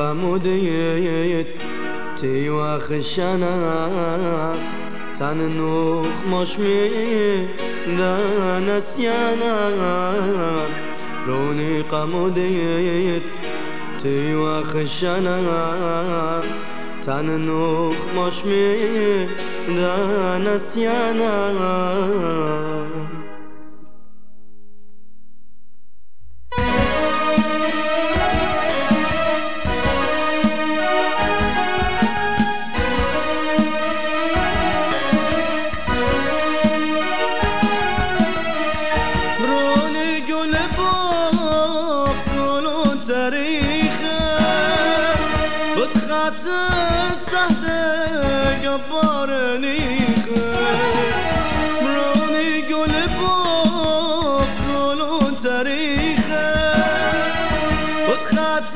قموديت تيوا خشنا تننوخ مشمي دا نسيانا روني قموديت تيوا خشنا تننوخ مشمي دا نسيانا سهده جبار نیخه مرانی گل باب رولون تاریخه خط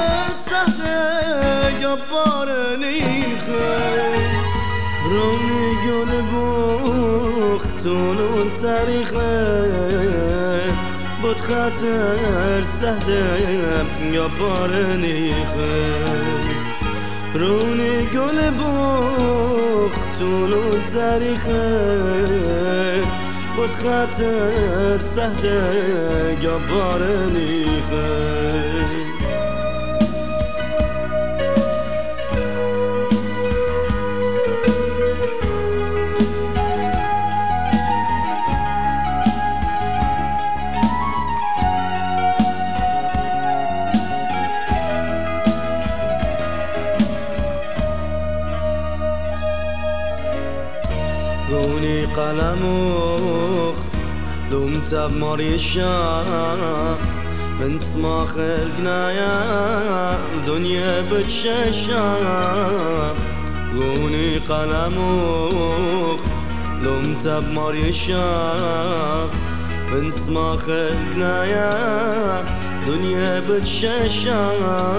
سهده جبار نیخه مرانی گل باب رولون تاریخه خطر سهده جبار نیخه رونی گل بختون و تاریخه بود خطر سهده جبار نیخه روني قلموخ دومت بمريشا من سماخ القنايا دنيا بتشاشا روني قلموخ دومت بمريشا من سماخ القنايا دنيا بتشاشا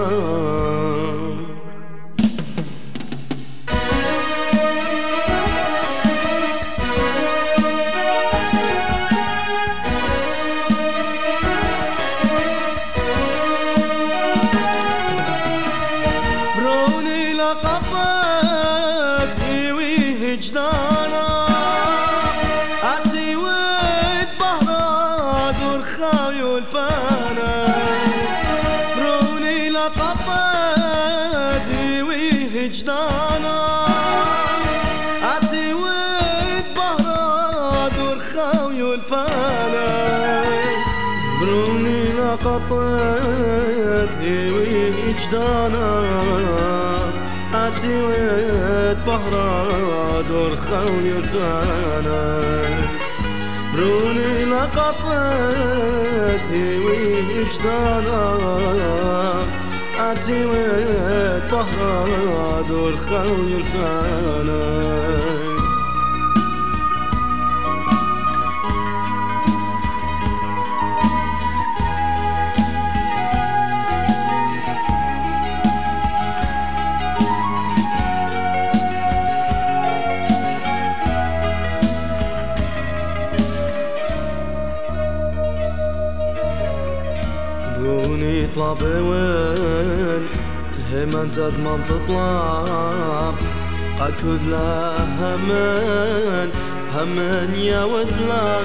قطك هيوي هجدانا عتي ويت بهرا دور خايو البانا روني لقطك هيوي هجدانا عتي ويت بهرا دور خايو البانا روني لقطك هيوي هجدانا عتيوت بهرا دور خوي البانا بروني لقطت هيوي وجدانا عتيوت بهرا دور خوي البانا روني اطلع بوين هم انت ما بتطلع اكد لا همن يا ودلا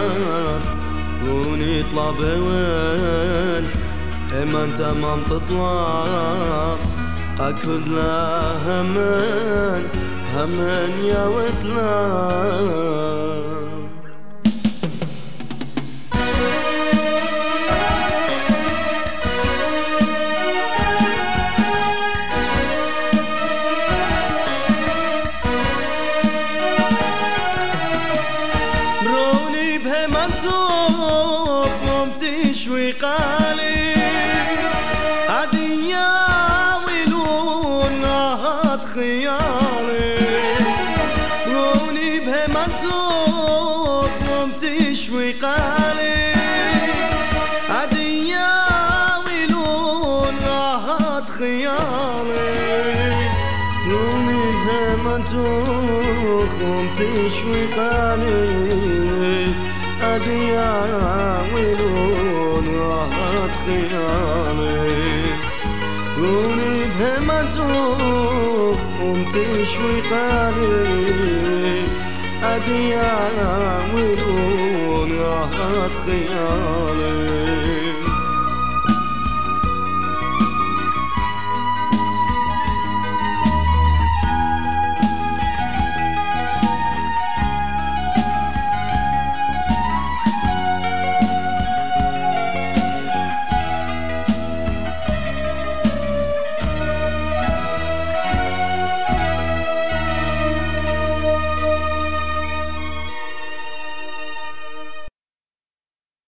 روني اطلع بوين هم انت ما بتطلع اكد لا همن يا ودلا شوي قالي عديا ويلون نهض خيالي روني بهمنتو قمت شوي قالي عديا ويلون نهض خيالي روني بهمنتو قمت شوي قالي عديا ويلون خيالي روني مهما تخوم تشوي قلبي أديان ولون راحت خيالي